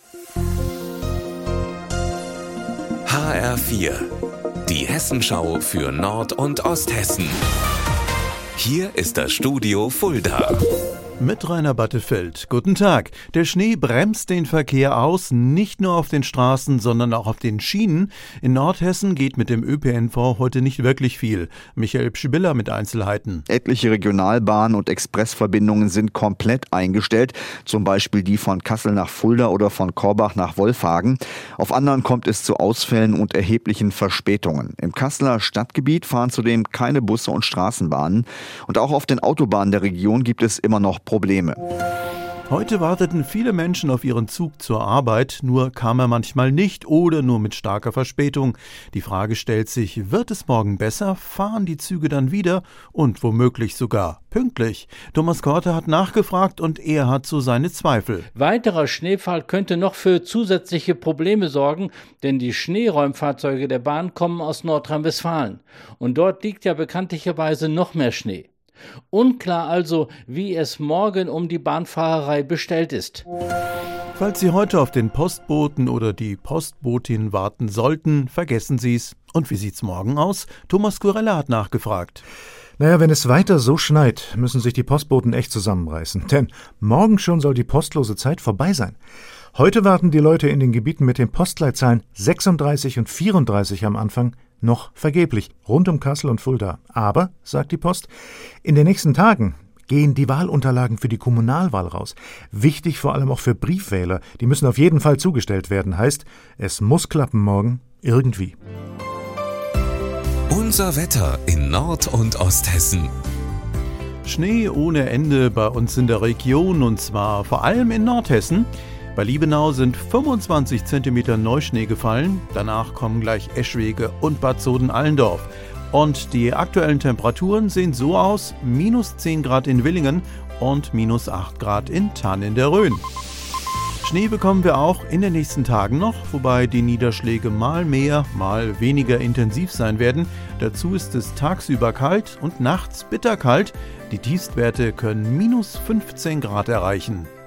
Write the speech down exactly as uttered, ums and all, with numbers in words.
H R vier, die Hessenschau für Nord- und Osthessen. Hier ist das Studio Fulda. Mit Rainer Battefeld. Guten Tag. Der Schnee bremst den Verkehr aus, nicht nur auf den Straßen, sondern auch auf den Schienen. In Nordhessen geht mit dem Ö P N V heute nicht wirklich viel. Michael Pschibilla mit Einzelheiten. Etliche Regionalbahnen und Expressverbindungen sind komplett eingestellt, zum Beispiel die von Kassel nach Fulda oder von Korbach nach Wolfhagen. Auf anderen kommt es zu Ausfällen und erheblichen Verspätungen. Im Kasseler Stadtgebiet fahren zudem keine Busse und Straßenbahnen. Und auch auf den Autobahnen der Region gibt es immer noch Probleme. Heute warteten viele Menschen auf ihren Zug zur Arbeit, nur kam er manchmal nicht oder nur mit starker Verspätung. Die Frage stellt sich, wird es morgen besser? Fahren die Züge dann wieder und womöglich sogar pünktlich? Thomas Korte hat nachgefragt und er hat so seine Zweifel. Weiterer Schneefall könnte noch für zusätzliche Probleme sorgen, denn die Schneeräumfahrzeuge der Bahn kommen aus Nordrhein-Westfalen. Und dort liegt ja bekanntlicherweise noch mehr Schnee. Unklar also, wie es morgen um die Bahnfahrerei bestellt ist. Falls Sie heute auf den Postboten oder die Postbotin warten sollten, vergessen Sie es. Und wie sieht's morgen aus? Thomas Kurella hat nachgefragt. Naja, wenn es weiter so schneit, müssen sich die Postboten echt zusammenreißen. Denn morgen schon soll die postlose Zeit vorbei sein. Heute warten die Leute in den Gebieten mit den Postleitzahlen sechsunddreißig und vierunddreißig am Anfang noch vergeblich, rund um Kassel und Fulda. Aber, sagt die Post, in den nächsten Tagen gehen die Wahlunterlagen für die Kommunalwahl raus. Wichtig vor allem auch für Briefwähler. Die müssen auf jeden Fall zugestellt werden. Heißt, es muss klappen morgen irgendwie. Unser Wetter in Nord- und Osthessen. Schnee ohne Ende bei uns in der Region und zwar vor allem in Nordhessen. Bei Liebenau sind fünfundzwanzig Zentimeter Neuschnee gefallen, danach kommen gleich Eschwege und Bad Soden-Allendorf. Und die aktuellen Temperaturen sehen so aus, minus zehn Grad in Willingen und minus acht Grad in Thann in der Rhön. Schnee bekommen wir auch in den nächsten Tagen noch, wobei die Niederschläge mal mehr, mal weniger intensiv sein werden. Dazu ist es tagsüber kalt und nachts bitterkalt. Die Tiefstwerte können minus fünfzehn Grad erreichen.